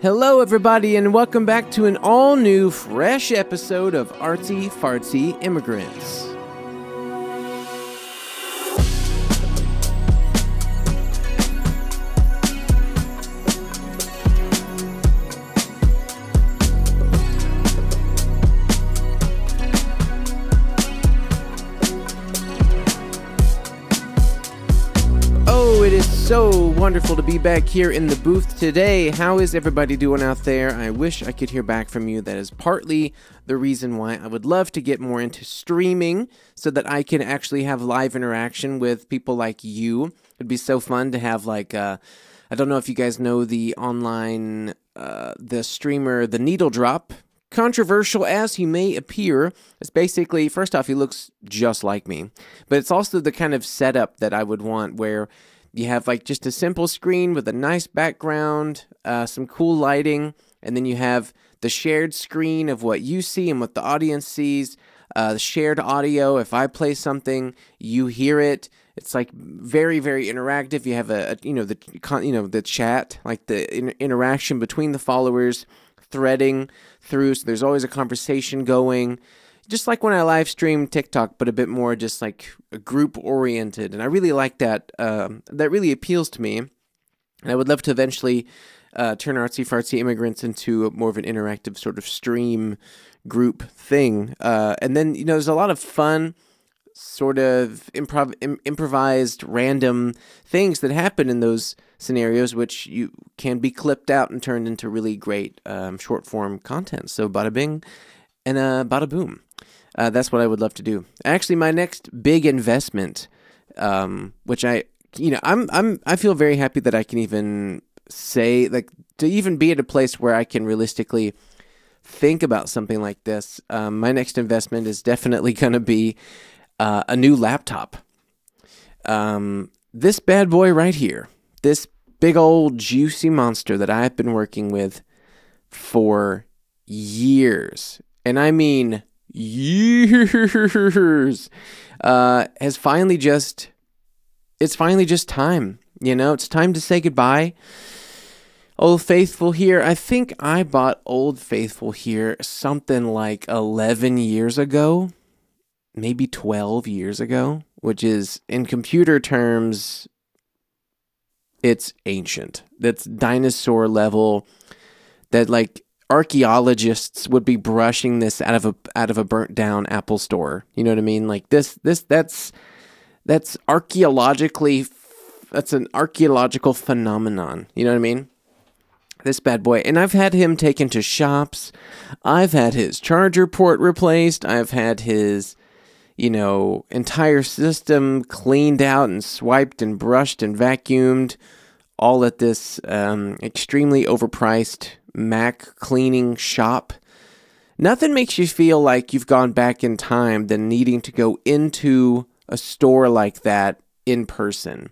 Hello, everybody, and welcome back to an all-new, fresh episode of Artsy Fartsy Immigrants. It is so wonderful to be back here in the booth today. How is everybody doing out there? I wish I could hear back from you. That is partly the reason why I would love to get more into streaming so that I can actually have live interaction with people like you. It'd be so fun to have I don't know if you guys know the online, the streamer, The Needle Drop. Controversial as he may appear, it's basically, first off, he looks just like me. But it's also the kind of setup that I would want where you have just a simple screen with a nice background, some cool lighting, and then you have the shared screen of what you see and what the audience sees, the shared audio. If I play something, you hear it. It's very, very interactive. You have the chat, the interaction between the followers, threading through. So there's always a conversation going. Just like when I live stream TikTok, but a bit more just group oriented. And I really like that. That really appeals to me. And I would love to eventually turn Artsy Fartsy Immigrants into more of an interactive sort of stream group thing. And then, there's a lot of fun sort of improvised random things that happen in those scenarios, which you can be clipped out and turned into really great short form content. So bada bing and bada boom. That's what I would love to do. Actually, my next big investment, which I feel very happy that I can even say, to even be at a place where I can realistically think about something like this. My next investment is definitely going to be a new laptop. This bad boy right here, this big old juicy monster that I've been working with for years, and I mean years, it's finally just time. It's time to say goodbye. Old Faithful here. I think I bought Old Faithful here something like 11 years ago, maybe 12 years ago, which is, in computer terms, it's ancient. That's dinosaur level. That archaeologists would be brushing this out of a burnt down Apple store. You know what I mean? That's archaeologically, that's an archaeological phenomenon. You know what I mean? This bad boy. And I've had him taken to shops. I've had his charger port replaced. I've had his, entire system cleaned out and swiped and brushed and vacuumed, all at this extremely overpriced Mac cleaning shop. Nothing makes you feel like you've gone back in time than needing to go into a store like that in person.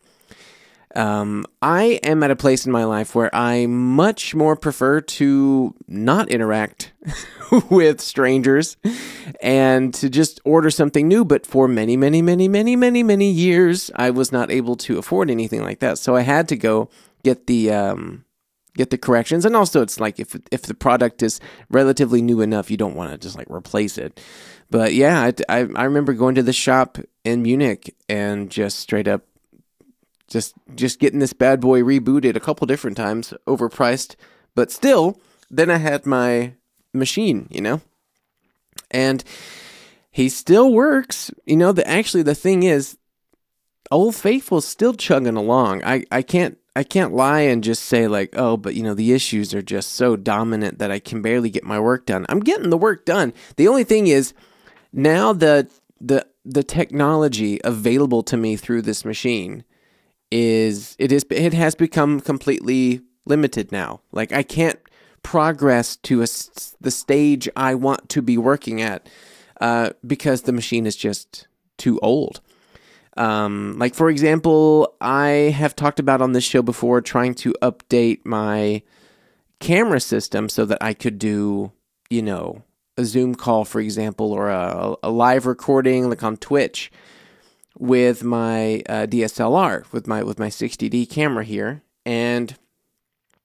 I am at a place in my life where I much more prefer to not interact with strangers and to just order something new. But for many, many, many, many, many, many years, I was not able to afford anything like that. So I had to go get the corrections. And also it's if the product is relatively new enough, you don't want to just replace it. But yeah, I remember going to the shop in Munich and just straight up just getting this bad boy rebooted a couple different times, overpriced, but still, then I had my machine, and he still works. The thing is, Old Faithful's still chugging along. I can't lie and just say but the issues are just so dominant that I can barely get my work done. I'm getting the work done. The only thing is, now the technology available to me through this machine it has become completely limited now. I can't progress to the stage I want to be working at because the machine is just too old. For example, I have talked about on this show before trying to update my camera system so that I could do, a Zoom call, for example, or a live recording on Twitch with my DSLR, with my 60D camera here. And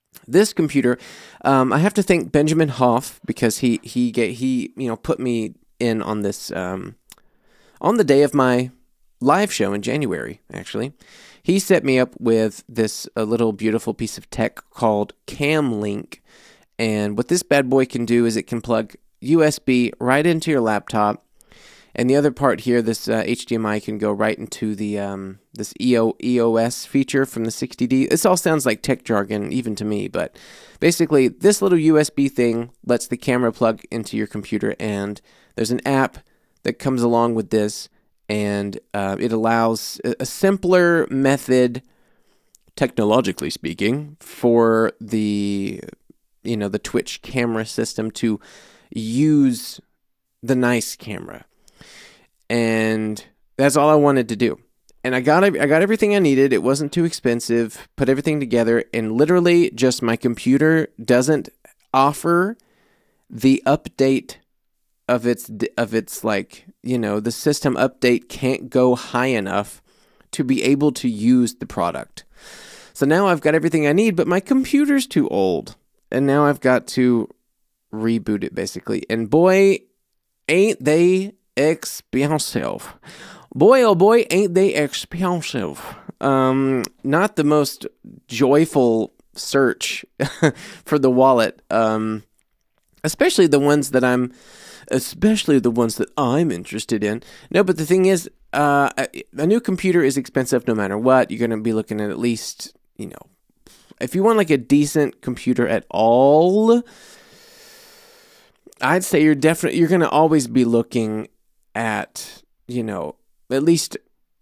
This computer, I have to thank Benjamin Hoff because he put me in on this on the day of my live show in January. Actually, he set me up with this little beautiful piece of tech called CamLink, and what this bad boy can do is it can plug USB right into your laptop. And the other part here, this HDMI can go right into the this EOS feature from the 60D. This all sounds like tech jargon, even to me, but basically this little USB thing lets the camera plug into your computer, and there's an app that comes along with this, and it allows a simpler method, technologically speaking, for the Twitch camera system to use the nice camera. And that's all I wanted to do. And I got everything I needed. It wasn't too expensive. Put everything together, and literally just my computer doesn't offer the update of its the system update can't go high enough to be able to use the product. So now I've got everything I need, but my computer's too old. And now I've got to reboot it basically. And boy, ain't they expensive. Boy, oh boy, ain't they expensive. Not the most joyful search for the wallet. Especially the ones that I'm interested in. No, but the thing is, a new computer is expensive no matter what. You're going to be looking at least, if you want like a decent computer at all, I'd say you're going to always be looking at, at least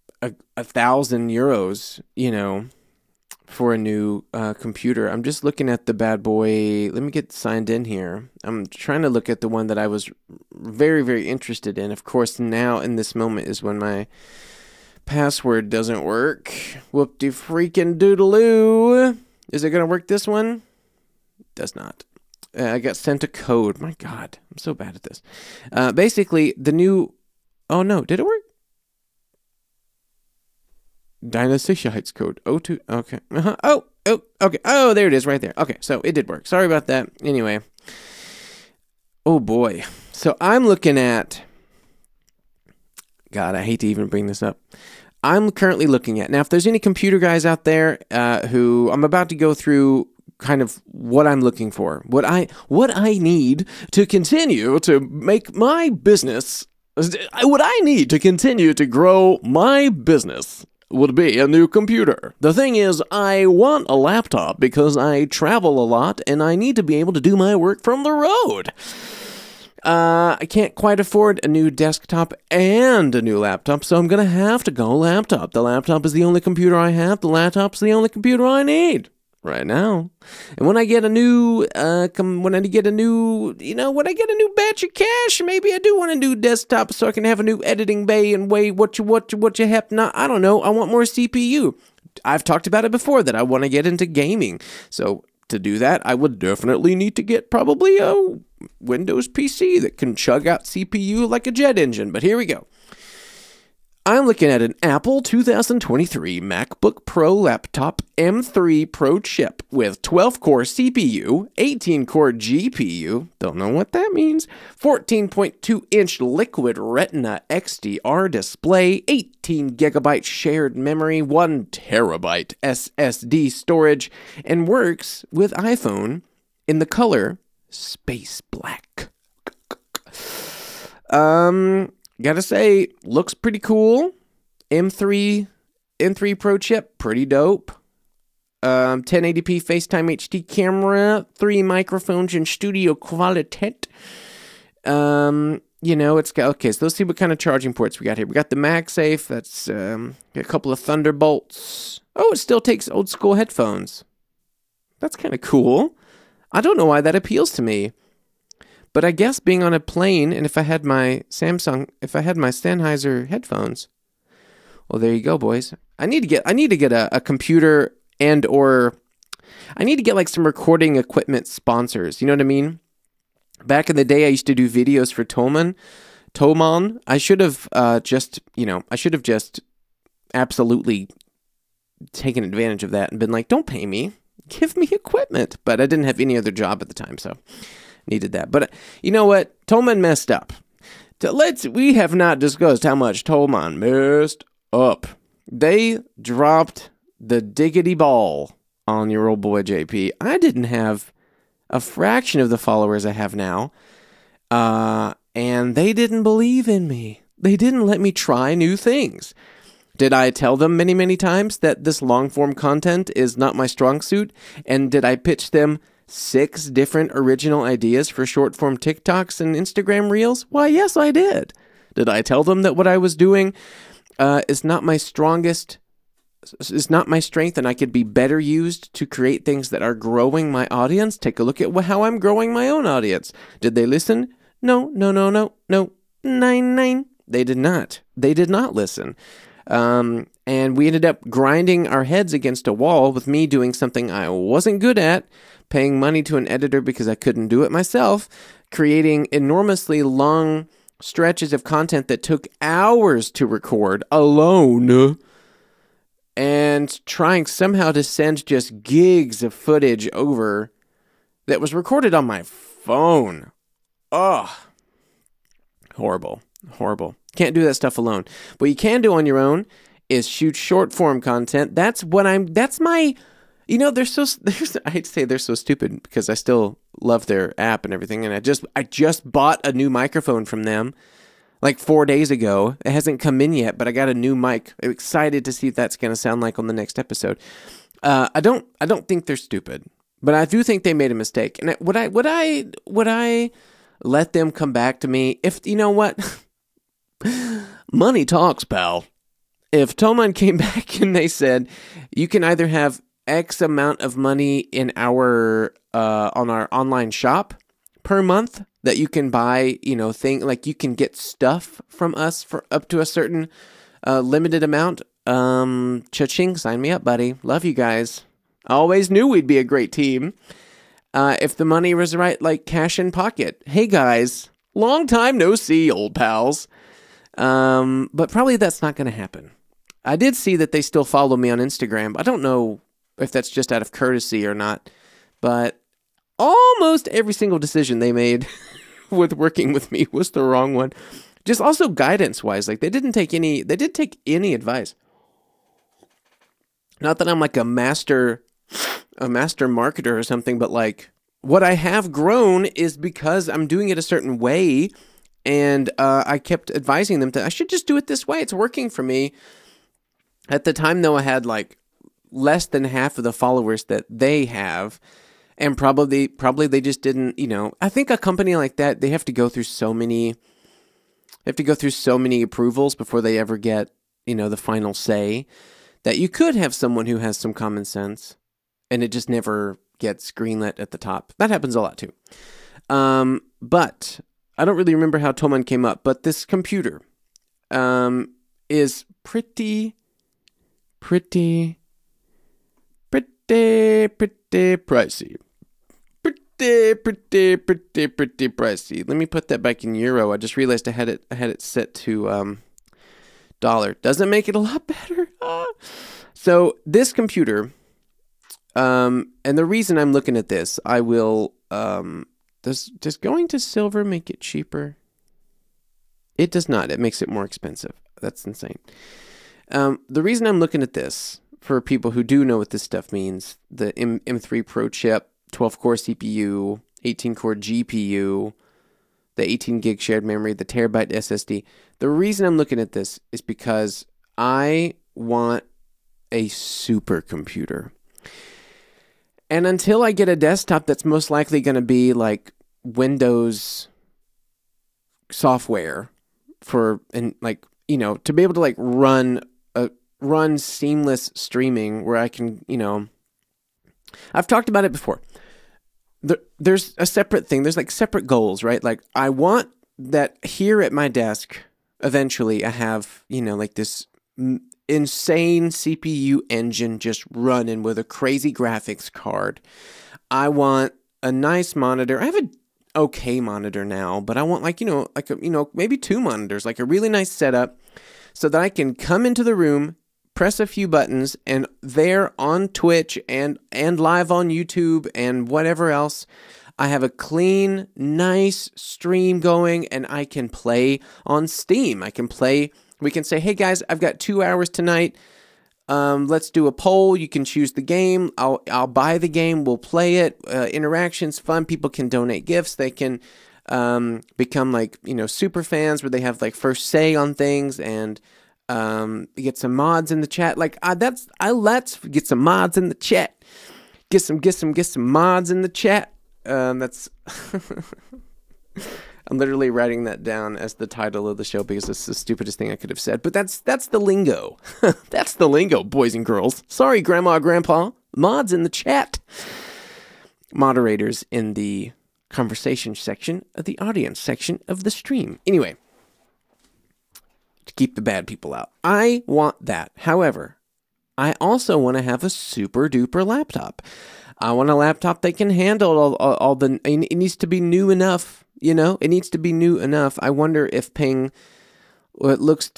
€1,000, for a new computer. I'm just looking at the bad boy. Let me get signed in here. I'm trying to look at the one that I was very, very interested in. Of course, now in this moment is when my password doesn't work. Whoop-de-freaking-doodaloo. Is it going to work this one? Does not. I got sent a code. My God, I'm so bad at this. Basically, the new... Oh, no. Did it work? Deine Sicherheitscode. O2. Okay. Oh, okay. Oh, there it is right there. Okay, so it did work. Sorry about that. Anyway. Oh, boy. So I'm looking at... God, I hate to even bring this up. I'm currently looking at... Now, if there's any computer guys out there who... I'm about to go through kind of what I'm looking for. What I need to continue to make my business... What I need to continue to grow my business would be a new computer. The thing is, I want a laptop because I travel a lot and I need to be able to do my work from the road. I can't quite afford a new desktop and a new laptop, so I'm going to have to go laptop. The laptop is the only computer I have. The laptop's the only computer I need right now. And when I get a new batch of cash, maybe I do want a new desktop so I can have a new editing bay and what you have not. I don't know. I want more CPU. I've talked about it before that I want to get into gaming. So to do that, I would definitely need to get probably a Windows PC that can chug out CPU like a jet engine. But here we go. I'm looking at an Apple 2023 MacBook Pro laptop M3 Pro chip with 12-core CPU, 18-core GPU, don't know what that means, 14.2-inch Liquid Retina XDR display, 18GB shared memory, 1TB SSD storage, and works with iPhone in the color Space Black. Gotta say, looks pretty cool. M3 Pro chip, pretty dope. 1080p FaceTime HD camera, 3 microphones in studio quality. It's got, okay, so let's see what kind of charging ports we got here. We got the MagSafe, that's a couple of Thunderbolts. Oh, it still takes old school headphones. That's kind of cool. I don't know why that appeals to me. But I guess being on a plane, and if I had my Sennheiser headphones, well, there you go, boys. I need to get a computer I need to get like some recording equipment sponsors. You know what I mean? Back in the day, I used to do videos for Thomann. I should have just absolutely taken advantage of that and been like, don't pay me. give me equipment. But I didn't have any other job at the time, so needed that. But you know what? Tolman messed up. We have not discussed how much Tolman messed up. They dropped the diggity ball on your old boy JP. I didn't have a fraction of the followers I have now. And they didn't believe in me. They didn't let me try new things. Did I tell them many, many times that this long-form content is not my strong suit? And did I pitch them 6 different original ideas for short-form TikToks and Instagram Reels? Why, yes, I did. Did I tell them that what I was doing is not my strength and I could be better used to create things that are growing my audience? Take a look at how I'm growing my own audience. Did they listen? No. 9. They did not. They did not listen. And we ended up grinding our heads against a wall with me doing something I wasn't good at, paying money to an editor because I couldn't do it myself, creating enormously long stretches of content that took hours to record alone, and trying somehow to send just gigs of footage over that was recorded on my phone. Ugh. Horrible. Can't do that stuff alone. What you can do on your own is shoot short form content. I hate to say they're so stupid because I still love their app and everything. And I just bought a new microphone from them like 4 days ago. It hasn't come in yet, but I got a new mic. I'm excited to see what that's going to sound like on the next episode. I don't think they're stupid, but I do think they made a mistake. And would I let them come back to me? If you know what, money talks, pal. If Tolman came back and they said, you can either have X amount of money in our on our online shop per month that you can buy, you can get stuff from us for up to a certain limited amount. Cha-ching, sign me up, buddy. Love you guys. I always knew we'd be a great team. If the money was right, like cash in pocket. Hey guys, long time no see, old pals. But probably that's not going to happen. I did see that they still follow me on Instagram. I don't know if that's just out of courtesy or not, but almost every single decision they made with working with me was the wrong one. Just also guidance-wise, like they did take any advice. Not that I'm like a master marketer or something, but like what I have grown is because I'm doing it a certain way, and I kept advising them that I should just do it this way. It's working for me. At the time, though, I had like less than half of the followers that they have, and probably they just didn't. I think a company like that, they have to go through so many approvals before they ever get the final say. That you could have someone who has some common sense, and it just never gets greenlit at the top. That happens a lot too. But I don't really remember how Tolman came up. But this computer is pretty pricey. Pretty pricey. Let me put that back in euro. I just realized I had it set to dollar. Doesn't make it a lot better. So this computer, and the reason I'm looking at this, I will, does going to silver make it cheaper? It does not. It makes it more expensive. That's insane. The reason I'm looking at this, for people who do know what this stuff means, the M3 Pro chip, 12-core CPU, 18-core GPU, the 18 gig shared memory, the terabyte SSD. The reason I'm looking at this is because I want a supercomputer. And until I get a desktop that's most likely going to be like Windows software to be able to like run seamless streaming where I can, I've talked about it before. There's a separate thing. There's like separate goals, right? Like I want that here at my desk, eventually I have, like this insane CPU engine just running with a crazy graphics card. I want a nice monitor. I have an okay monitor now, but I want maybe 2 monitors, like a really nice setup so that I can come into the room, press a few buttons, and there on Twitch and live on YouTube and whatever else, I have a clean, nice stream going, and I can play on Steam. We can say, hey guys, I've got 2 hours tonight. Let's do a poll. You can choose the game. I'll buy the game. We'll play it. Interactions, fun. People can donate gifts. They can become like, super fans where they have like first say on things, and get some mods in the chat. Let's get some mods in the chat. Get some mods in the chat. That's I'm literally writing that down as the title of the show because it's the stupidest thing I could have said. But that's the lingo. That's the lingo, boys and girls. Sorry, Grandma, Grandpa. Mods in the chat. Moderators in the conversation section of the audience section of the stream. Anyway, to keep the bad people out. I want that. However, I also want to have a super duper laptop. I want a laptop that can handle all the... It needs to be new enough, It needs to be new enough. I wonder if Ping... it looks...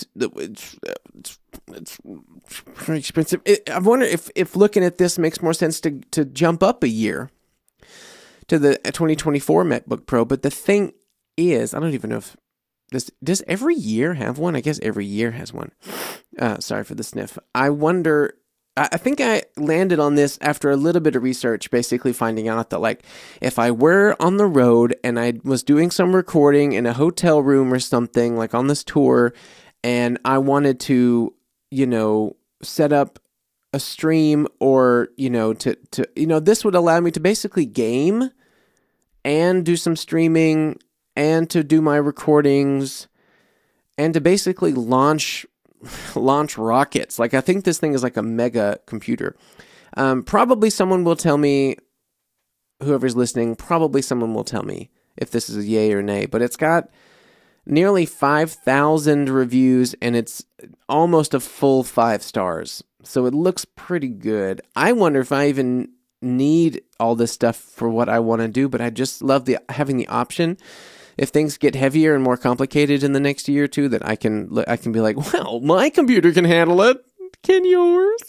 It's pretty expensive. I wonder if looking at this makes more sense to jump up a year to the 2024 MacBook Pro. But the thing is, I don't even know if... Does every year have one? I guess every year has one. Sorry for the sniff. I wonder... I think I landed on this after a little bit of research, basically finding out that, if I were on the road and I was doing some recording in a hotel room or something, like on this tour, and I wanted to, set up a stream or, this would allow me to basically game and do some streaming and to do my recordings and to basically launch rockets. I think this thing is like a mega computer. Probably someone will tell me, whoever's listening, probably someone will tell me if this is a yay or nay, but it's got nearly 5,000 reviews and it's almost a full 5 stars. So it looks pretty good. I wonder if I even need all this stuff for what I want to do, but I just love having the option. If things get heavier and more complicated in the next year or two, that I can be like, well, my computer can handle it. Can yours?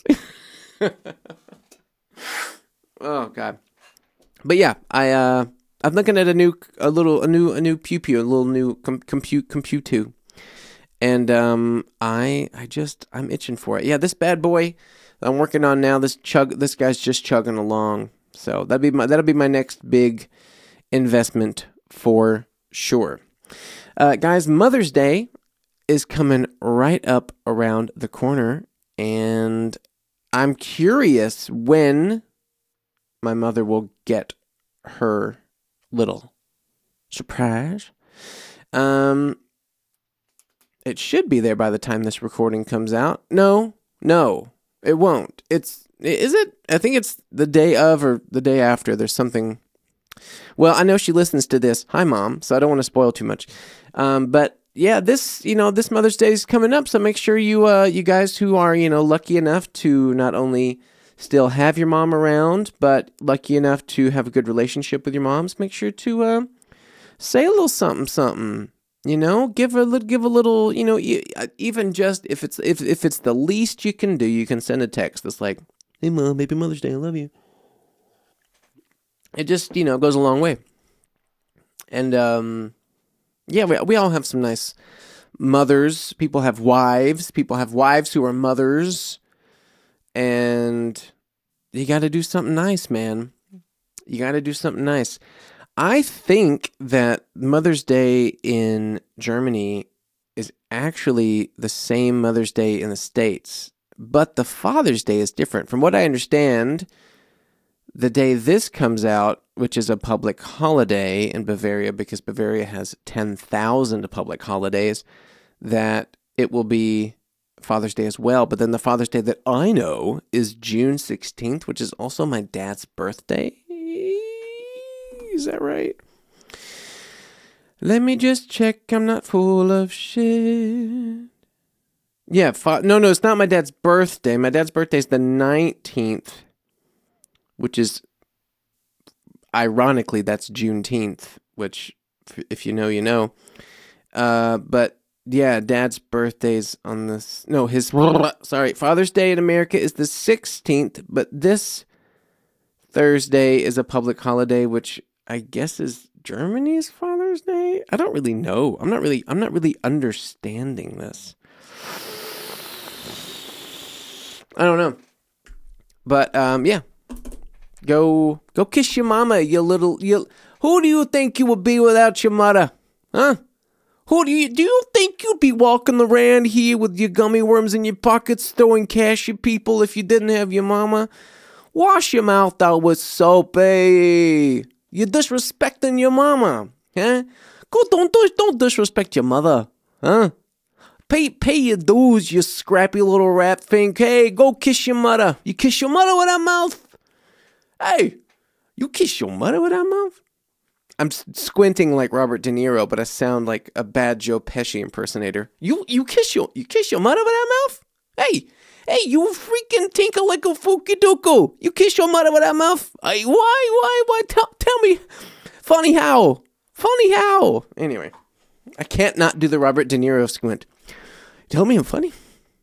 Oh God. But yeah, I'm looking at a new Pew Pew, a little new compute 2, and I'm itching for it. Yeah, this bad boy that I'm working on now. This guy's just chugging along. So that'll be my next big investment for sure. Guys, Mother's Day is coming right up around the corner, and I'm curious when my mother will get her little surprise. It should be there by the time this recording comes out. No, it won't. Is it? I think it's the day of or the day after. There's something... Well, I know she listens to this. Hi, Mom. So I don't want to spoil too much. But yeah, this Mother's Day is coming up. So make sure you guys who are, lucky enough to not only still have your mom around, but lucky enough to have a good relationship with your moms, make sure to say a little something. Give a little, even just if it's the least you can do, you can send a text that's like, "Hey, Mom, happy Mother's Day. I love you." It just, goes a long way. And, yeah, we all have some nice mothers. People have wives. People have wives who are mothers. And you got to do something nice, man. You got to do something nice. I think that Mother's Day in Germany is actually the same Mother's Day in the States. But the Father's Day is different. From what I understand... The day this comes out, which is a public holiday in Bavaria, because Bavaria has 10,000 public holidays, that it will be Father's Day as well. But then the Father's Day that I know is June 16th, which is also my dad's birthday. Is that right? Let me just check I'm not full of shit. Yeah, no, it's not my dad's birthday. My dad's birthday is the 19th. Which is, ironically, that's Juneteenth, which, if you know, you know. But Yeah, Dad's birthday's on this. No, his sorry, Father's Day in America is the 16th, but this Thursday is a public holiday, which I guess is Germany's Father's Day. I don't really know. I'm not really understanding this. I don't know. But yeah. Go kiss your mama, who do you think you would be without your mother? Huh? Do you think you'd be walking around here with your gummy worms in your pockets throwing cash at people if you didn't have your mama? Wash your mouth out with soap, eh? You're disrespecting your mama, huh? Don't disrespect your mother, huh? Pay your dues, you scrappy little rat thing. Hey, go kiss your mother. You kiss your mother with that mouth? Hey, you kiss your mother with that mouth? I'm squinting like Robert De Niro, but I sound like a bad Joe Pesci impersonator. You kiss your mother with that mouth? Hey, you freaking tinker like a fooky dooku. You kiss your mother with that mouth? Hey, why? Tell me. Funny how? Anyway, I can't not do the Robert De Niro squint. Tell me I'm funny.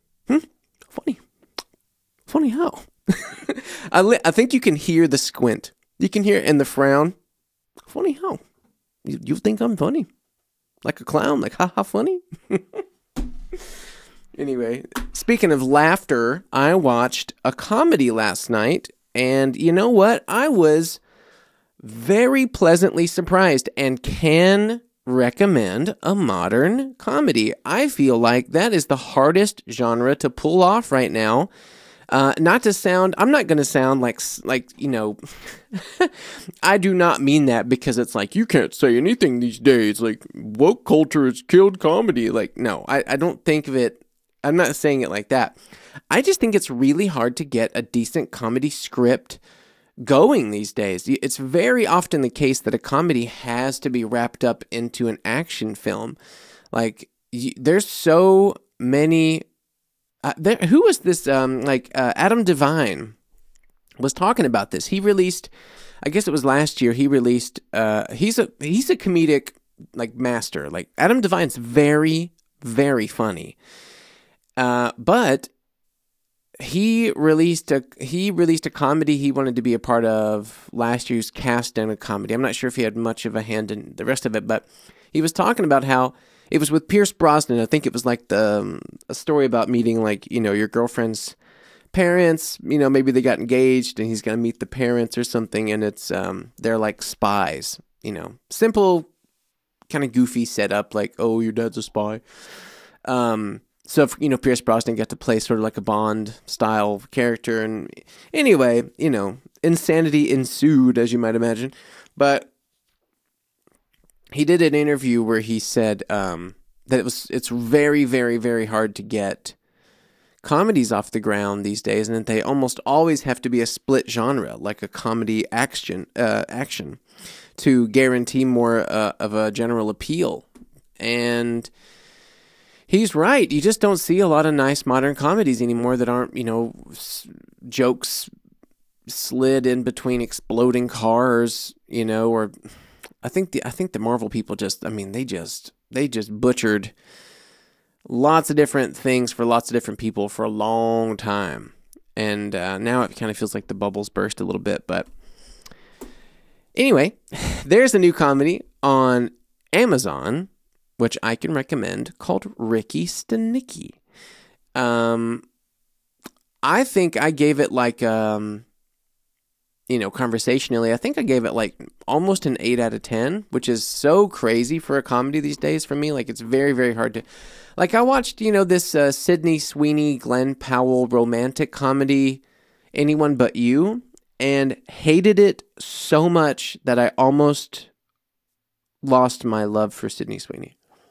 Funny how? I think you can hear the squint. You can hear it in the frown. Funny how? You think I'm funny? Like a clown? Like, ha funny? Anyway, speaking of laughter, I watched a comedy last night, and you know what? I was very pleasantly surprised and can recommend a modern comedy. I feel like that is the hardest genre to pull off right now. I'm not going to sound like, I do not mean that because it's like, you can't say anything these days. Like, woke culture has killed comedy. Like, no, I don't think of it. I'm not saying it like that. I just think it's really hard to get a decent comedy script going these days. It's very often the case that a comedy has to be wrapped up into an action film. Like, there's so many... who was this? Adam Devine was talking about this. He released, I guess it was last year. He released. He's a comedic master. Like Adam Devine's very, very funny. But he released a comedy he wanted to be a part of last year's cast in a comedy. I'm not sure if he had much of a hand in the rest of it, but he was talking about how. It was with Pierce Brosnan. I think it was like a story about meeting your girlfriend's parents. Maybe they got engaged and he's going to meet the parents or something. And it's, they're like spies, simple kind of goofy setup. Like, oh, your dad's a spy. So, Pierce Brosnan got to play sort of like a Bond style character. And anyway, insanity ensued, as you might imagine. But he did an interview where he said that it's very, very, very hard to get comedies off the ground these days, and that they almost always have to be a split genre, like a comedy action, to guarantee more of a general appeal. And he's right. You just don't see a lot of nice modern comedies anymore that aren't, jokes slid in between exploding cars, or... I think the Marvel people they just butchered lots of different things for lots of different people for a long time. And now it kind of feels like the bubbles burst a little bit. But anyway, there's a new comedy on Amazon, which I can recommend, called Ricky Stanicky. I think I gave it conversationally, I think I gave it almost an 8 out of 10, which is so crazy for a comedy these days for me. It's very, very hard to... I watched, this Sydney Sweeney, Glenn Powell romantic comedy, Anyone But You, and hated it so much that I almost lost my love for Sydney Sweeney.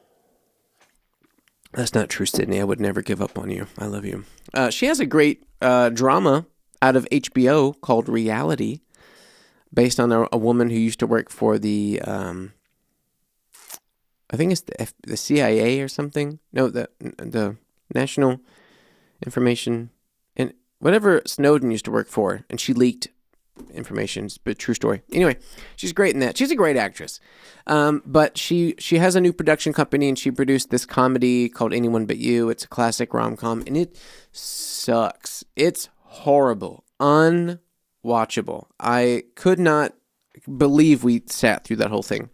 That's not true, Sydney. I would never give up on you. I love you. She has a great drama out of HBO called Reality, based on a woman who used to work for the, I think it's the CIA or something. No, the National Information, and whatever Snowden used to work for, and she leaked information, but true story. Anyway, she's great in that. She's a great actress. But she has a new production company, and she produced this comedy called Anyone But You. It's a classic rom-com, and it sucks. It's horrible, unwatchable. I could not believe we sat through that whole thing.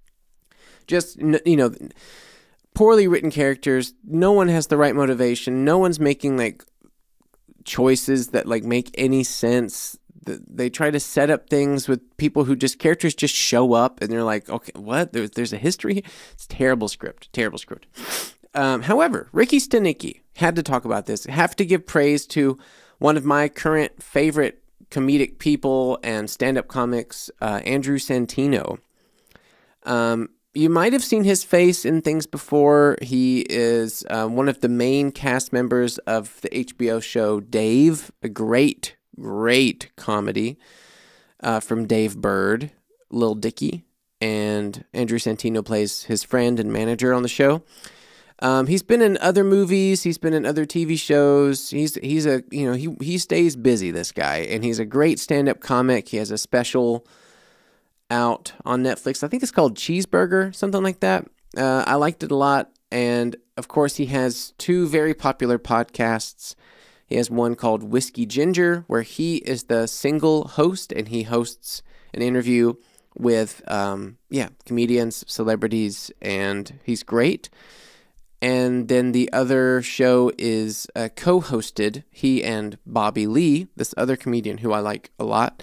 Just, poorly written characters. No one has the right motivation. No one's making like choices that like make any sense. They try to set up things with people who characters just show up and they're like, okay, what? There's a history. It's terrible script. However, Ricky Stanicky had to talk about this. Have to give praise to one of my current favorite comedic people and stand-up comics, Andrew Santino. You might have seen his face in things before. He is one of the main cast members of the HBO show Dave, a great comedy from Dave Bird, Lil Dicky, and Andrew Santino plays his friend and manager on the show. He's been in other movies. He's been in other TV shows. He stays busy, this guy, and he's a great stand-up comic. He has a special out on Netflix. I think it's called Cheeseburger, something like that. I liked it a lot, and of course, he has two very popular podcasts. He has one called Whiskey Ginger, where he is the single host, and he hosts an interview with comedians, celebrities, and he's great. And then the other show is co-hosted, he and Bobby Lee, this other comedian who I like a lot.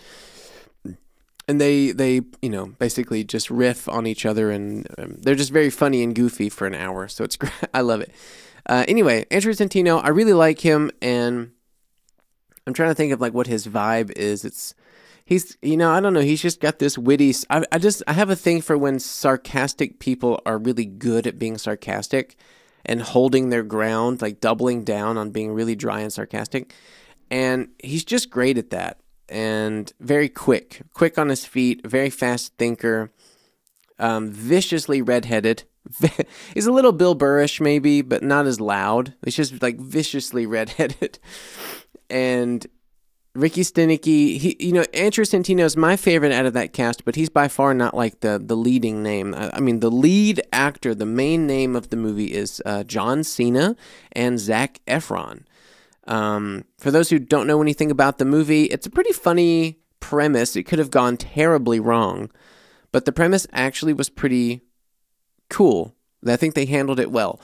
And they basically just riff on each other, and they're just very funny and goofy for an hour. So it's great. I love it. Anyway, Andrew Santino, I really like him, and I'm trying to think of like what his vibe is. He's I don't know. He's just got this witty. I have a thing for when sarcastic people are really good at being sarcastic and holding their ground, like doubling down on being really dry and sarcastic. And he's just great at that. And very quick on his feet, very fast thinker, viciously redheaded. He's a little Bill Burrish maybe, but not as loud. He's just like viciously redheaded. And Ricky Stanicky, Andrew Santino is my favorite out of that cast, but he's by far not like the leading name. I mean, the lead actor, the main name of the movie is John Cena and Zac Efron. For those who don't know anything about the movie, it's a pretty funny premise. It could have gone terribly wrong, but the premise actually was pretty cool. I think they handled it well.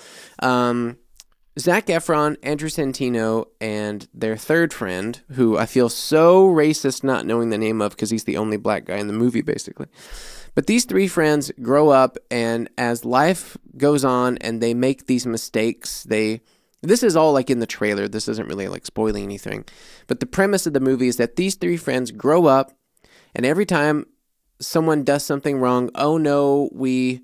Zac Efron, Andrew Santino, and their third friend, who I feel so racist not knowing the name of because he's the only black guy in the movie, basically. But these three friends grow up, and as life goes on and they make these mistakes, this is all like in the trailer. This isn't really like spoiling anything. But the premise of the movie is that these three friends grow up, and every time someone does something wrong, oh no, we,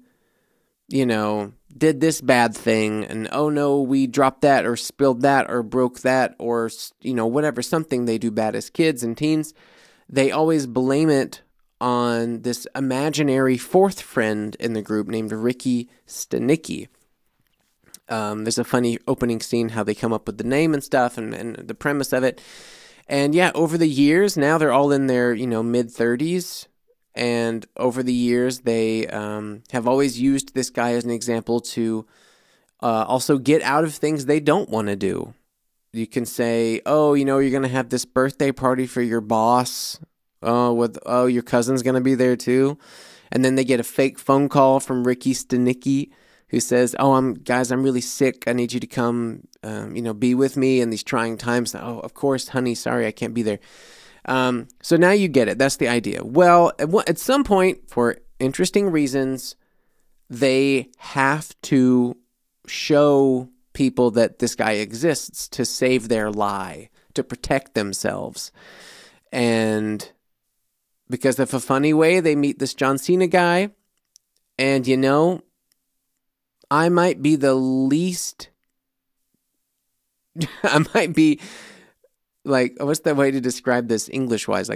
did this bad thing, and oh no, we dropped that or spilled that or broke that or, whatever, something they do bad as kids and teens, they always blame it on this imaginary fourth friend in the group named Ricky Stanicky. There's a funny opening scene, how they come up with the name and stuff and the premise of it. And yeah, over the years, now they're all in their, mid-30s. And over the years, they have always used this guy as an example to also get out of things they don't want to do. You can say, oh, you're going to have this birthday party for your boss. Your cousin's going to be there too. And then they get a fake phone call from Ricky Stanicky, who says, oh, I'm really sick. I need you to come, be with me in these trying times. Oh, of course, honey, sorry, I can't be there. So now you get it. That's the idea. Well, at some point, for interesting reasons, they have to show people that this guy exists to save their lie, to protect themselves. And because of a funny way, they meet this John Cena guy. And, I might be the least... I might be... Like, what's the way to describe this English-wise?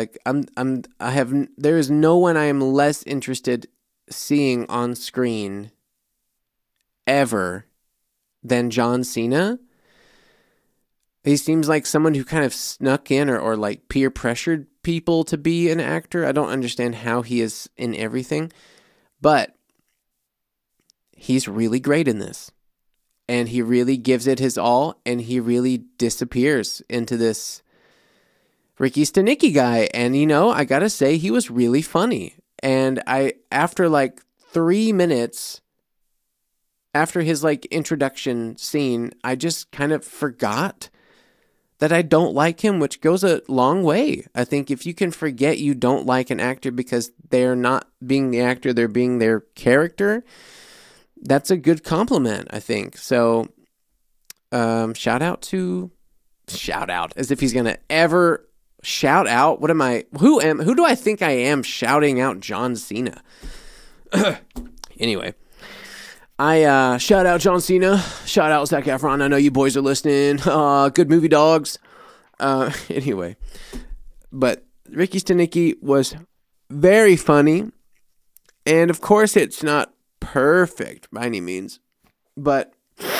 There is no one I am less interested seeing on screen ever than John Cena. He seems like someone who kind of snuck in or like peer pressured people to be an actor. I don't understand how he is in everything, but he's really great in this. And he really gives it his all, and he really disappears into this Ricky Stenicki guy. And, I gotta say, he was really funny. And after like 3 minutes after his like introduction scene, I just kind of forgot that I don't like him, which goes a long way. I think if you can forget you don't like an actor because they're not being the actor, they're being their character, that's a good compliment, I think. So, shout out, as if he's going to ever shout out. Who do I think I am shouting out John Cena? Anyway, I shout out John Cena, shout out Zac Efron. I know you boys are listening. Good movie, dogs. Anyway, but Ricky Stenicki was very funny, and of course it's not perfect by any means, but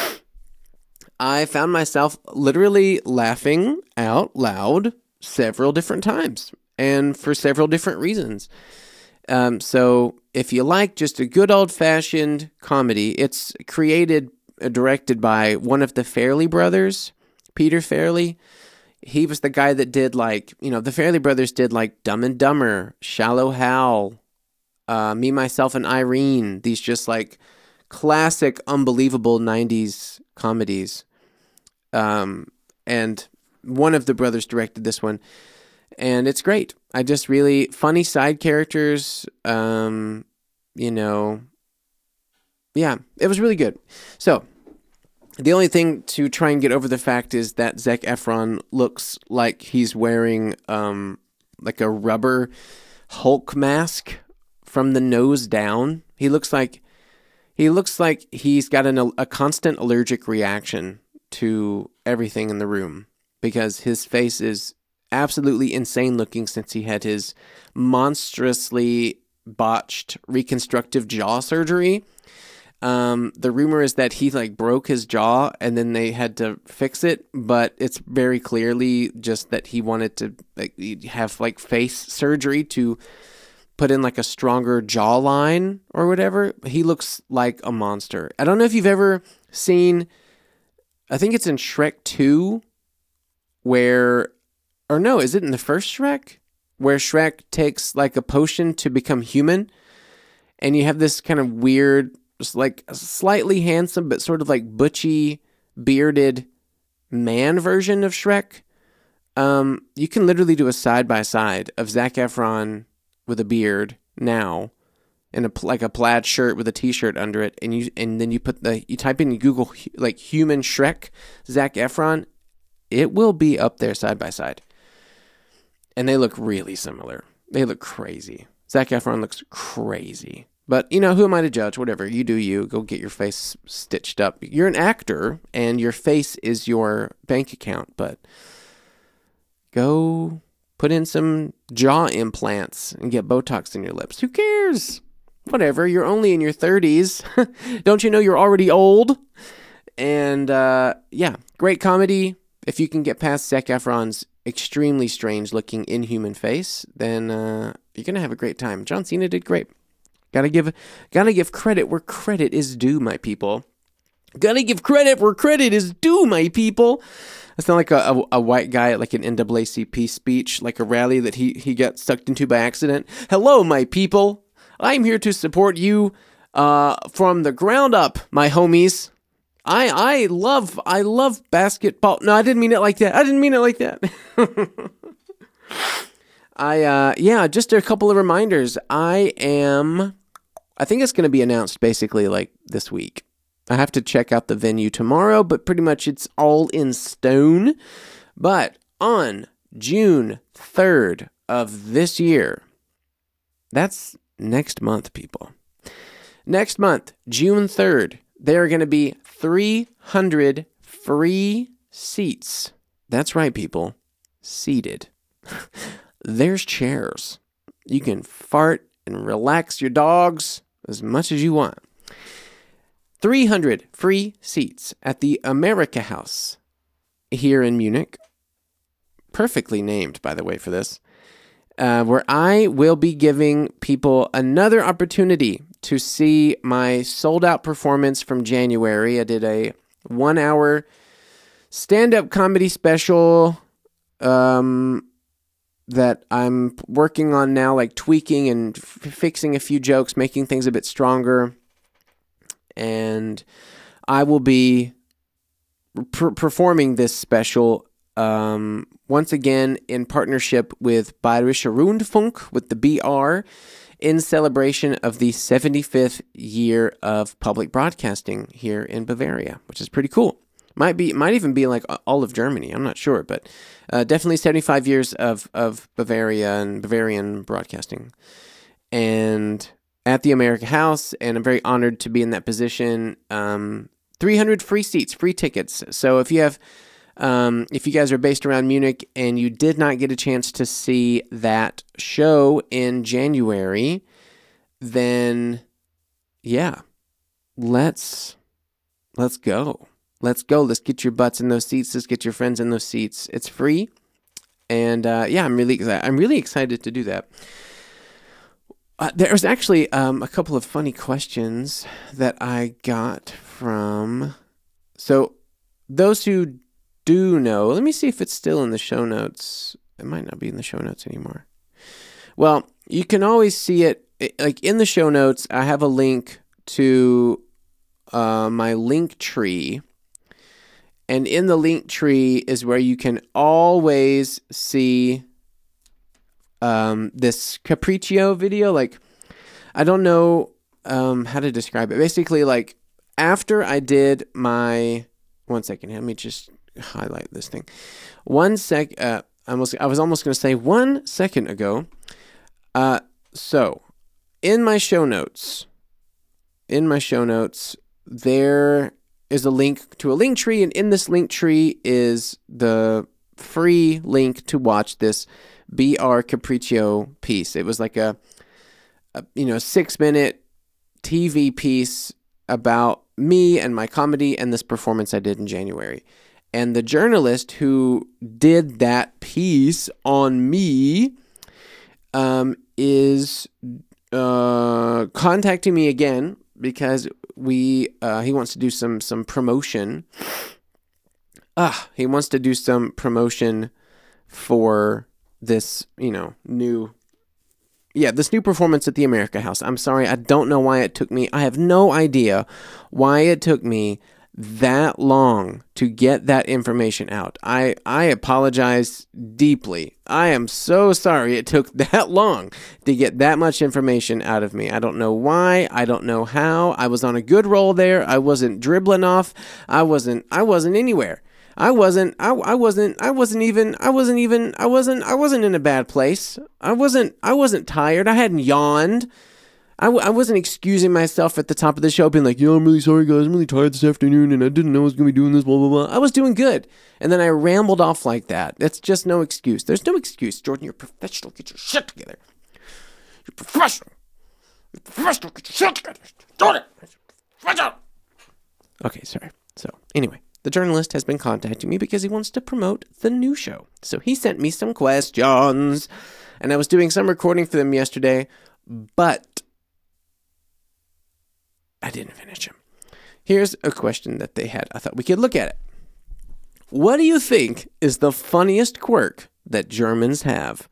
I found myself literally laughing out loud several different times, and for several different reasons. So if you like just a good old-fashioned comedy, it's directed by one of the Farrelly brothers, Peter Farrelly. He was the guy that did the Farrelly brothers did like Dumb and Dumber, Shallow Hal, Me, Myself, and Irene. These just like classic, unbelievable 90s comedies. And one of the brothers directed this one. And it's great. I just really funny side characters. Yeah, it was really good. So the only thing to try and get over the fact is that Zac Efron looks like he's wearing like a rubber Hulk mask from the nose down. He looks like he's got a constant allergic reaction to everything in the room because his face is absolutely insane looking since he had his monstrously botched reconstructive jaw surgery. The rumor is that he like broke his jaw and then they had to fix it, but it's very clearly just that he wanted to have like face surgery to put in like a stronger jawline or whatever. He looks like a monster. I don't know if you've ever seen, I think it's in Shrek 2 is it in the first Shrek? Where Shrek takes like a potion to become human, and you have this kind of weird, just like slightly handsome, but sort of like butchy, bearded man version of Shrek. You can literally do a side-by-side of Zac Efron with a beard now, and a plaid shirt with a t-shirt under it, and then you type in Google like human Shrek, Zac Efron, it will be up there side by side. And they look really similar. They look crazy. Zac Efron looks crazy. But, who am I to judge? Whatever. You do you. Go get your face stitched up. You're an actor, and your face is your bank account. But go put in some jaw implants and get Botox in your lips. Who cares? Whatever. You're only in your 30s. Don't you know you're already old? And, yeah, great comedy. If you can get past Zac Efron's extremely strange-looking inhuman face, then you're gonna have a great time. John Cena did great. Gotta give credit where credit is due, my people. Gotta give credit where credit is due, my people. That's not like a white guy at like an NAACP speech, like a rally that he got sucked into by accident. Hello, my people. I'm here to support you from the ground up, my homies. I love basketball. No, I didn't mean it like that. Just a couple of reminders. I think it's going to be announced basically like this week. I have to check out the venue tomorrow, but pretty much it's all in stone. But on June 3rd of this year, that's next month, people. Next month, June 3rd, there are going to be 300 free seats. That's right, people. Seated. There's chairs. You can fart and relax your dogs as much as you want. 300 free seats at the America House here in Munich. Perfectly named, by the way, for this. where I will be giving people another opportunity to see my sold-out performance from January. I did a 1-hour stand-up comedy special that I'm working on now, like tweaking and fixing a few jokes, making things a bit stronger. And I will be performing this special once again in partnership with Bayerischer Rundfunk, with the BR, in celebration of the 75th year of public broadcasting here in Bavaria, which is pretty cool. Might even be like all of Germany. I'm not sure, but definitely 75 years of Bavaria and Bavarian broadcasting. And at the America House, and I'm very honored to be in that position. 300 free seats, free tickets. So if you guys are based around Munich and you did not get a chance to see that show in January, then yeah, let's go. Let's go. Let's get your butts in those seats. Let's get your friends in those seats. It's free. And yeah, I'm really excited to do that. There's actually a couple of funny questions that I got from... So those who do know, let me see if it's still in the show notes. It might not be in the show notes anymore. Well, you can always see it, like in the show notes, I have a link to my link tree. And in the link tree is where you can always see this Capriccio video. Like, I don't know how to describe it. Basically, like, after I did my... One second, let me just highlight this thing. I was almost going to say 1 second ago. So, in my show notes, there is a link to a link tree, and in this link tree is the free link to watch this BR Capriccio piece. It was like a 6-minute TV piece about me and my comedy and this performance I did in January. And the journalist who did that piece on me is contacting me again because he wants to do some promotion. He wants to do some promotion for this, this new performance at the America House. I'm sorry, I don't know why it took me. I have no idea why it took me that long to get that information out. I apologize deeply. I am so sorry it took that long to get that much information out of me. I don't know why. I don't know how. I was on a good roll there. I wasn't dribbling off. I wasn't anywhere. I wasn't in a bad place. I wasn't tired. I hadn't yawned. I wasn't excusing myself at the top of the show being like, I'm really sorry, guys. I'm really tired this afternoon, and I didn't know I was going to be doing this, blah, blah, blah. I was doing good. And then I rambled off like that. That's just no excuse. There's no excuse. Jordan, you're professional. Get your shit together. You're professional. Get your shit together. Jordan, professional. Okay, sorry. So, anyway, the journalist has been contacting me because he wants to promote the new show. So he sent me some questions, and I was doing some recording for them yesterday, but I didn't finish them. Here's a question that they had. I thought we could look at it. What do you think is the funniest quirk that Germans have?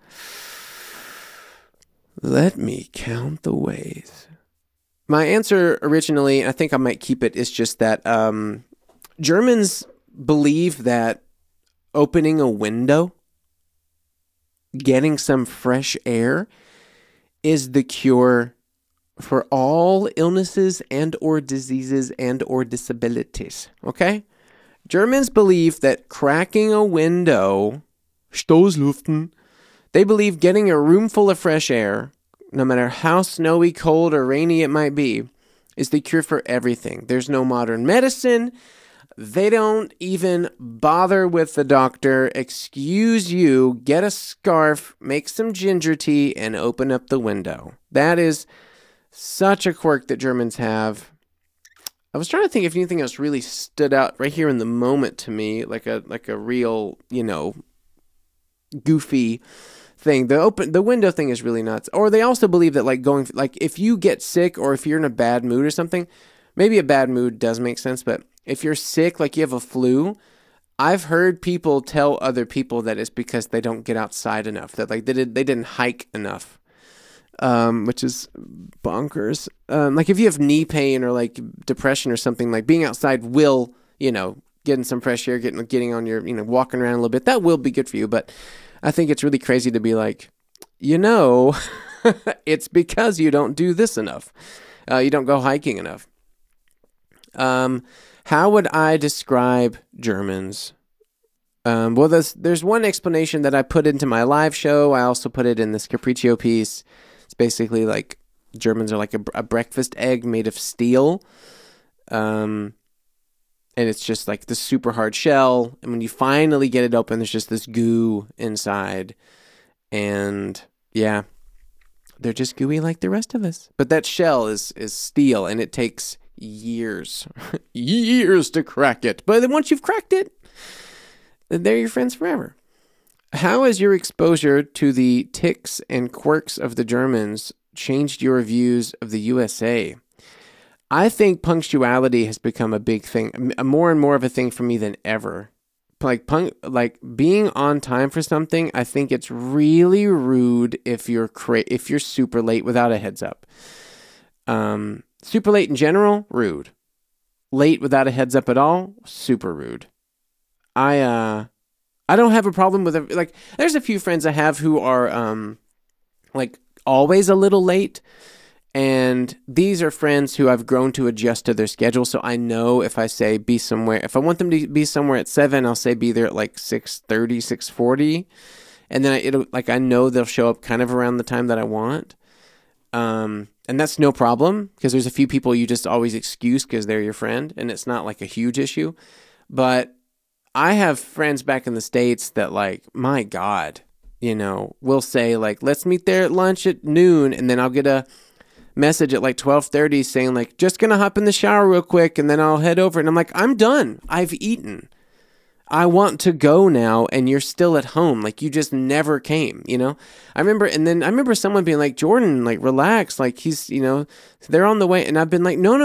Let me count the ways. My answer originally, and I think I might keep it, is just that Germans believe that opening a window, getting some fresh air, is the cure for all illnesses and or diseases and or disabilities. Okay? Germans believe that cracking a window, Stoßlüften, they believe getting a room full of fresh air, no matter how snowy, cold, or rainy it might be, is the cure for everything. There's no modern medicine. They don't even bother with the doctor. Excuse you, get a scarf, make some ginger tea, and open up the window. That is such a quirk that Germans have. I was trying to think if anything else really stood out right here in the moment to me, like a real, goofy thing. The window thing is really nuts. Or they also believe that like if you get sick or if you're in a bad mood or something, maybe a bad mood does make sense, but if you're sick, like you have a flu, I've heard people tell other people that it's because they don't get outside enough, that like they didn't hike enough, which is bonkers. Like if you have knee pain or like depression or something, like being outside will, getting some fresh air, getting on your, walking around a little bit, that will be good for you. But I think it's really crazy to be like, it's because you don't do this enough. You don't go hiking enough. How would I describe Germans? Well, there's one explanation that I put into my live show. I also put it in this Capriccio piece. It's basically like Germans are like a breakfast egg made of steel. And it's just like the super hard shell. And when you finally get it open, there's just this goo inside. And yeah, they're just gooey like the rest of us. But that shell is steel, and it takes years to crack it. But then once you've cracked it, then they're your friends forever. How has your exposure to the tics and quirks of the Germans changed your views of the USA? I think punctuality has become a big thing, more and more of a thing for me than ever. Like being on time for something, I think it's really rude if you're super late without a heads up. Super late in general, rude. Late without a heads up at all, super rude. I don't have a problem with it. Like, there's a few friends I have who are like always a little late, and these are friends who I've grown to adjust to their schedule. So I know if I say be somewhere, if I want them to be somewhere at 7, I'll say be there at like 6:30, 6:40, and then I know they'll show up kind of around the time that I want. And that's no problem, because there's a few people you just always excuse because they're your friend, and it's not like a huge issue. But I have friends back in the States that, like, my God, will say like, let's meet there at lunch at noon, and then I'll get a message at like 12:30 saying like, just gonna hop in the shower real quick and then I'll head over. And I'm like, I'm done. I've eaten. I want to go now, and you're still at home. Like, you just never came, I remember someone being like, Jordan, like, relax. Like, he's, they're on the way. And I've been like, no.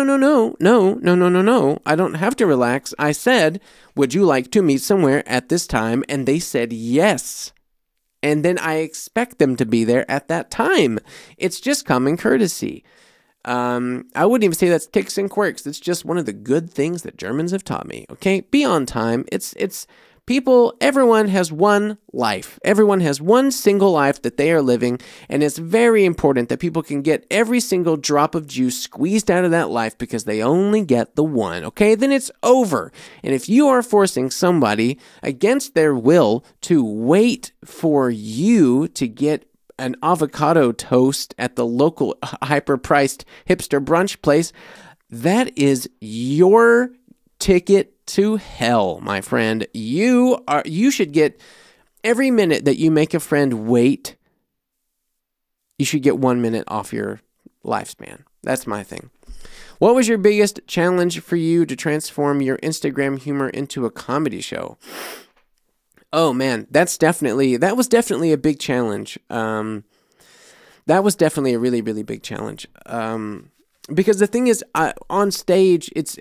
I don't have to relax. I said, would you like to meet somewhere at this time? And they said yes. And then I expect them to be there at that time. It's just common courtesy. I wouldn't even say that's tics and quirks. It's just one of the good things that Germans have taught me. Okay, be on time. It's people. Everyone has one life. Everyone has one single life that they are living, and it's very important that people can get every single drop of juice squeezed out of that life, because they only get the one. Okay, then it's over. And if you are forcing somebody against their will to wait for you to get an avocado toast at the local hyper-priced hipster brunch place, that is your ticket to hell, my friend. You should get, every minute that you make a friend wait, you should get 1 minute off your lifespan. That's my thing. What was your biggest challenge for you to transform your Instagram humor into a comedy show? Oh man, that was definitely a big challenge. That was definitely a really, really big challenge. Because the thing is, on stage, it's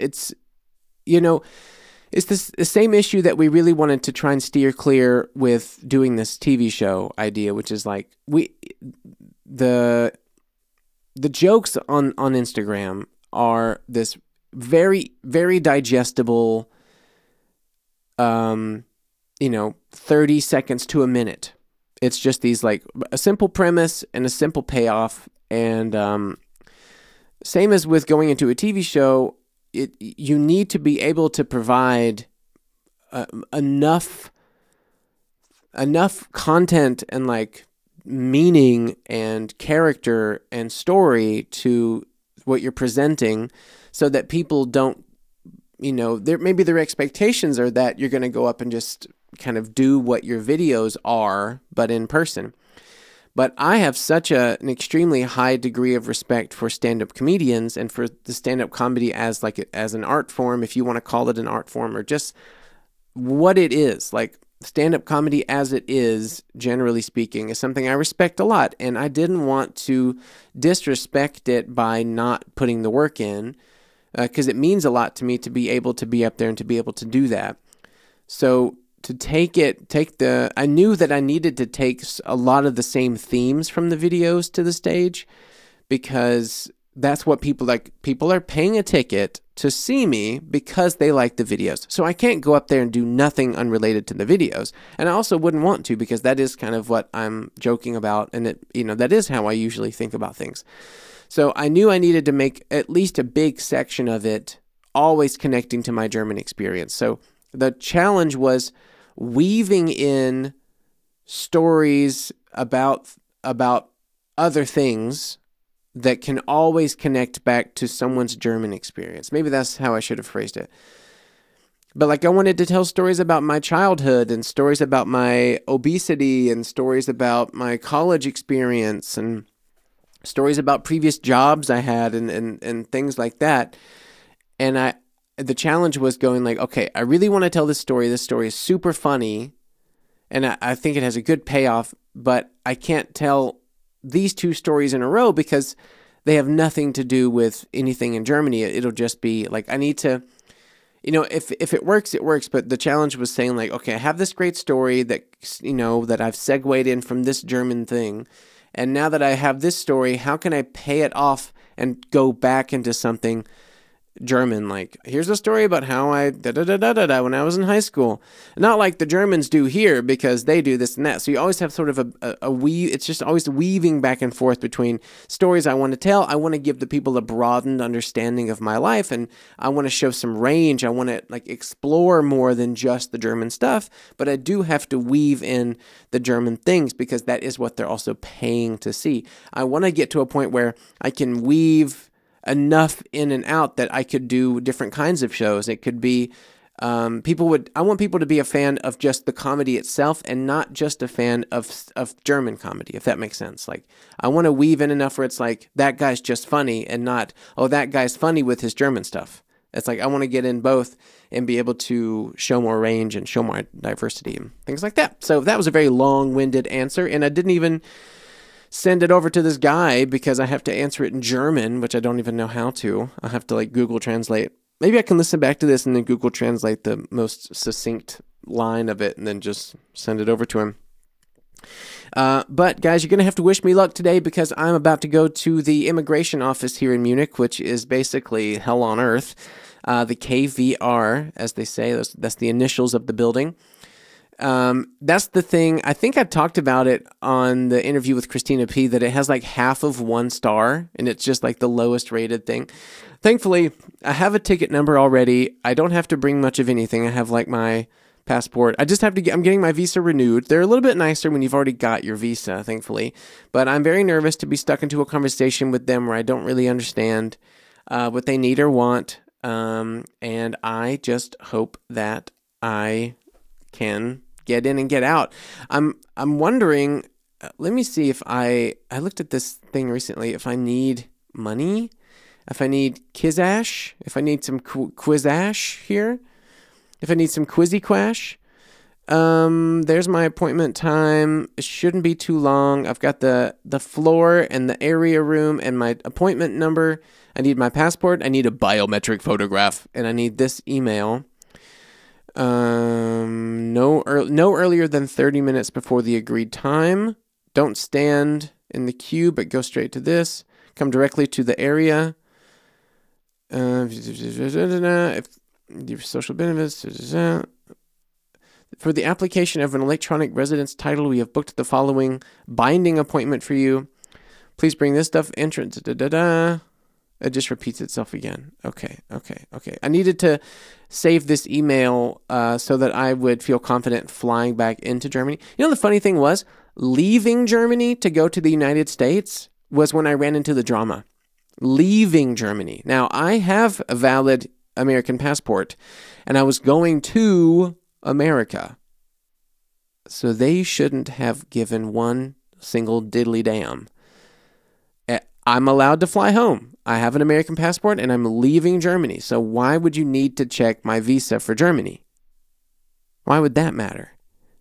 the same issue that we really wanted to try and steer clear with doing this TV show idea, which is like the jokes on Instagram are this very, very digestible, 30 seconds to a minute. It's just these, like, a simple premise and a simple payoff. And same as with going into a TV show, you need to be able to provide enough content and, like, meaning and character and story to what you're presenting, so that people don't, maybe their expectations are that you're going to go up and just kind of do what your videos are, but in person. But I have such an extremely high degree of respect for stand-up comedians and for the stand-up comedy as an art form, if you want to call it an art form, or just what it is. Like, stand-up comedy as it is, generally speaking, is something I respect a lot, and I didn't want to disrespect it by not putting the work in, because it means a lot to me to be able to be up there and to be able to do that. So to I knew that I needed to take a lot of the same themes from the videos to the stage, because that's what people like. People are paying a ticket to see me because they like the videos. So I can't go up there and do nothing unrelated to the videos. And I also wouldn't want to, because that is kind of what I'm joking about. And that is how I usually think about things. So I knew I needed to make at least a big section of it always connecting to my German experience. So the challenge was weaving in stories about other things that can always connect back to someone's German experience. Maybe that's how I should have phrased it. But like, I wanted to tell stories about my childhood and stories about my obesity and stories about my college experience and stories about previous jobs I had and things like that. And the challenge was going like, okay, I really want to tell this story. This story is super funny and I think it has a good payoff, but I can't tell these two stories in a row because they have nothing to do with anything in Germany. It'll just be like, I need to, if it works, it works. But the challenge was saying like, okay, I have this great story that, that I've segued in from this German thing. And now that I have this story, how can I pay it off and go back into something German? Like, here's a story about how I when I was in high school. Not like the Germans do here, because they do this and that. So you always have sort of a weave. It's just always weaving back and forth between stories I want to tell. I want to give the people a broadened understanding of my life, and I want to show some range. I want to like explore more than just the German stuff, but I do have to weave in the German things because that is what they're also paying to see. I want to get to a point where I can weave enough in and out that I could do different kinds of shows. It could be I want people to be a fan of just the comedy itself and not just a fan of German comedy, if that makes sense. Like, I want to weave in enough where it's like, that guy's just funny, and not, oh, that guy's funny with his German stuff. It's like, I want to get in both and be able to show more range and show more diversity and things like that. So that was a very long-winded answer, and I didn't even send it over to this guy because I have to answer it in German, which I don't even know how to. I have to like Google Translate. Maybe I can listen back to this and then Google Translate the most succinct line of it and then just send it over to him. But guys, you're going to have to wish me luck today because I'm about to go to the immigration office here in Munich, which is basically hell on earth. The KVR, as they say, that's the initials of the building. That's the thing. I think I talked about it on the interview with Christina P, that it has like half of 1 star and it's just like the lowest rated thing. Thankfully, I have a ticket number already. I don't have to bring much of anything. I have like my passport. I just have to I'm getting my visa renewed. They're a little bit nicer when you've already got your visa, thankfully, but I'm very nervous to be stuck into a conversation with them where I don't really understand, what they need or want. And I just hope that I can get in and get out. I'm wondering, let me see if I looked at this thing recently, if I need money, if I need Kizash, if I need some Quizash here, if I need some Quizzy Quash. There's my appointment time. It shouldn't be too long. I've got the floor and the area room and my appointment number. I need my passport. I need a biometric photograph, and I need this email. No earlier than 30 minutes before the agreed time. Don't stand in the queue, but go straight to this. Come directly to the area. If your social benefits. For the application of an electronic residence title, we have booked the following binding appointment for you. Please bring this stuff. Entrance. It just repeats itself again. Okay. I needed to save this email so that I would feel confident flying back into Germany. You know, the funny thing was, leaving Germany to go to the United States was when I ran into the drama. Leaving Germany. Now, I have a valid American passport, and I was going to America. So they shouldn't have given one single diddly damn. I'm allowed to fly home. I have an American passport and I'm leaving Germany. So why would you need to check my visa for Germany? Why would that matter?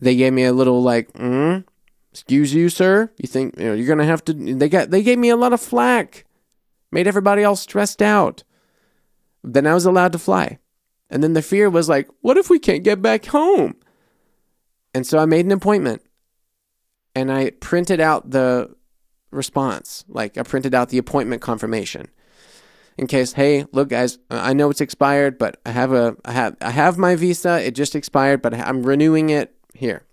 They gave me a little like, excuse you, sir? You think you're going to have to... They gave me a lot of flack. Made everybody all stressed out. Then I was allowed to fly. And then the fear was like, what if we can't get back home? And so I made an appointment. And I printed out the response. Like, I printed out the appointment confirmation. In case, hey, look, guys, I know it's expired, but I have my visa. It just expired, but I'm renewing it here.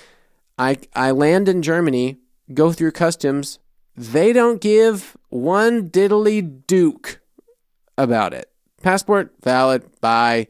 I land in Germany, go through customs. They don't give one diddly duke about it. Passport, valid, bye.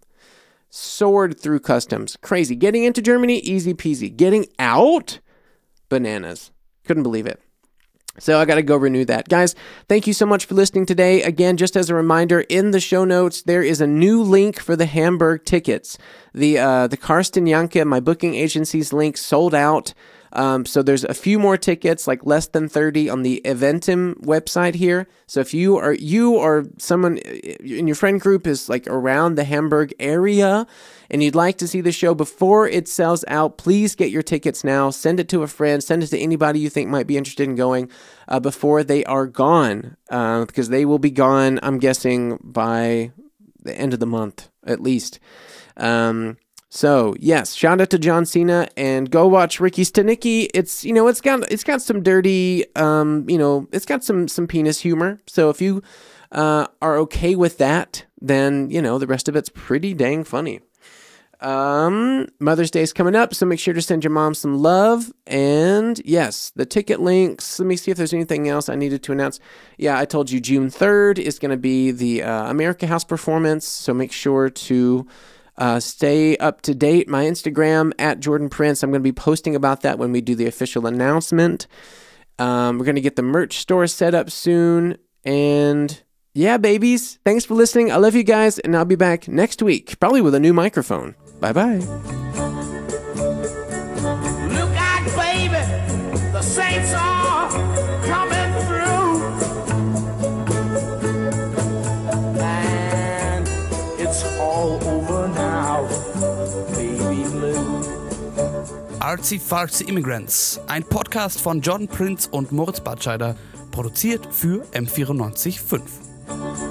Soared through customs. Crazy. Getting into Germany, easy peasy. Getting out, bananas. Couldn't believe it. So I got to go renew that. Guys, thank you so much for listening today. Again, just as a reminder, in the show notes, there is a new link for the Hamburg tickets. The Karsten Janke, my booking agency's link, sold out. So there's a few more tickets, like less than 30 on the Eventim website here. So if you or someone in your friend group is like around the Hamburg area and you'd like to see the show before it sells out, please get your tickets now. Send it to a friend. Send it to anybody you think might be interested in going before they are gone, because they will be gone, I'm guessing, by the end of the month at least. So yes, shout out to John Cena and go watch Ricky Stenicki. It's got some dirty, it's got some penis humor. So if you are okay with that, then the rest of it's pretty dang funny. Mother's Day is coming up, so make sure to send your mom some love. And yes, the ticket links. Let me see if there's anything else I needed to announce. Yeah, I told you June 3rd is going to be the America House performance. So make sure to stay up to date. My Instagram at Jordan Prince. I'm going to be posting about that when we do the official announcement. We're going to get the merch store set up soon. And yeah, babies, thanks for listening. I love you guys, and I'll be back next week, probably with a new microphone. Bye-bye. Look out, baby, the saints are coming through. And it's all over now, baby blue. Artsy Fartsy Immigrants, ein Podcast von Jordan Prince und Moritz Batscheider, produziert für M94.5.